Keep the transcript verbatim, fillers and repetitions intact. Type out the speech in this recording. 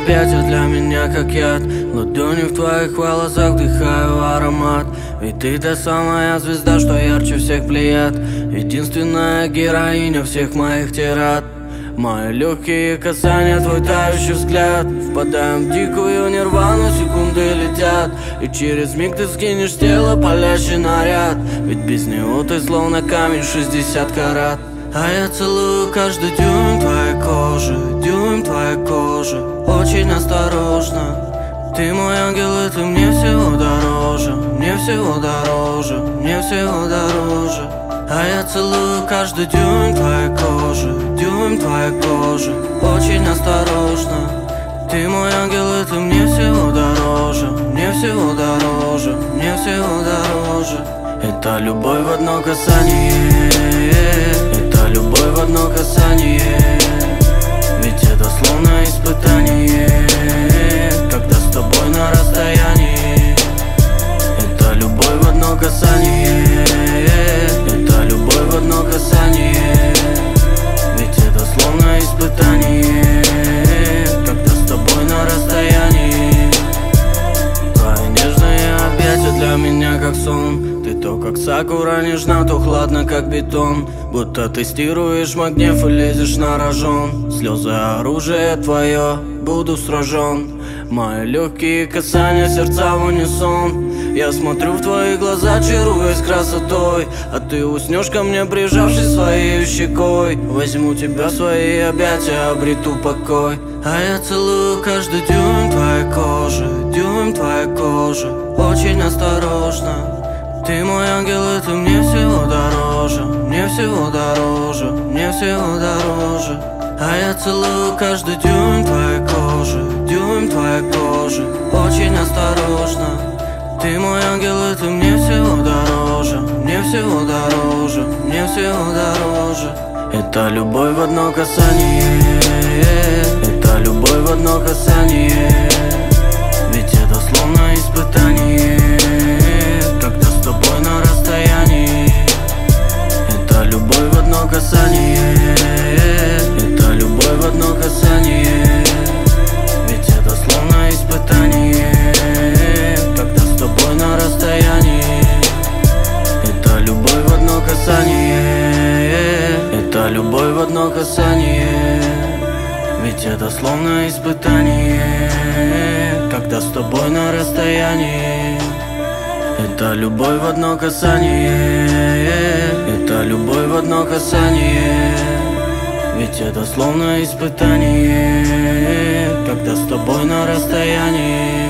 объятия для меня как яд. Ладони в твоих волосах вдыхаю аромат. Ведь ты та самая звезда, что ярче всех плеяд. Единственная героиня всех моих тирад. Мои легкие касания, твой тающий взгляд. Впадаем в дикую нирвану, секунды летят. И через миг ты скинешь с тела палящий наряд. Ведь без него ты словно камень шестьдесят карат. А я целую каждый дюйм твоей кожи, дюйм твоей кожи, очень осторожно. Ты мой ангел, и ты мне всего дороже, мне всего дороже, мне всего дороже. А я целую каждый дюйм твоей кожи, дюйм твоей кожи, очень осторожно. Ты мой ангел, и ты мне всего дороже, мне всего дороже, мне всего дороже. Это любовь в одно касание, это любовь в одно касание. Ведь это словно испытание, когда с тобой на расстоянии. Это любовь в одно касание, это любовь в одно касание. Ведь это словно испытание, когда с тобой на расстоянии. Твои нежные объятия для меня как сон. Ты то как сакура нежна, то хладно как бетон. Будто тестируешь мой гнев и лезешь на рожон. Слезы оружие твое, буду сражен. Мои легкие касания, сердца в унисон. Я смотрю в твои глаза, чаруясь красотой. А ты уснешь ко мне, прижавшись своей щекой. Возьму тебя в свои объятия, обрету покой. А я целую каждый дюйм твоей кожи, дюйм твоей кожи, очень осторожно. Ты мой ангел, и ты мне всего дороже, мне всего дороже, мне всего дороже. А я целую каждый дюйм твоей кожи, дюйм твоей кожи, очень осторожно. Ты мой ангел, и ты мне всего дороже, мне всего дороже, мне всего дороже. Это любовь в одно касание, это любовь в одно касание. Ведь это словно испытание, когда с тобой на расстоянии. Это любовь в одно касание, это любовь в одно касание. Ведь это словно испытание, когда с тобой на расстоянии. Это любовь в одно касание, это любовь в одно касание. Ведь это словно испытание, когда с тобой на расстоянии. Это любовь в одно касание, это любовь в одно касание. Ведь это словно испытание, когда с тобой на расстоянии.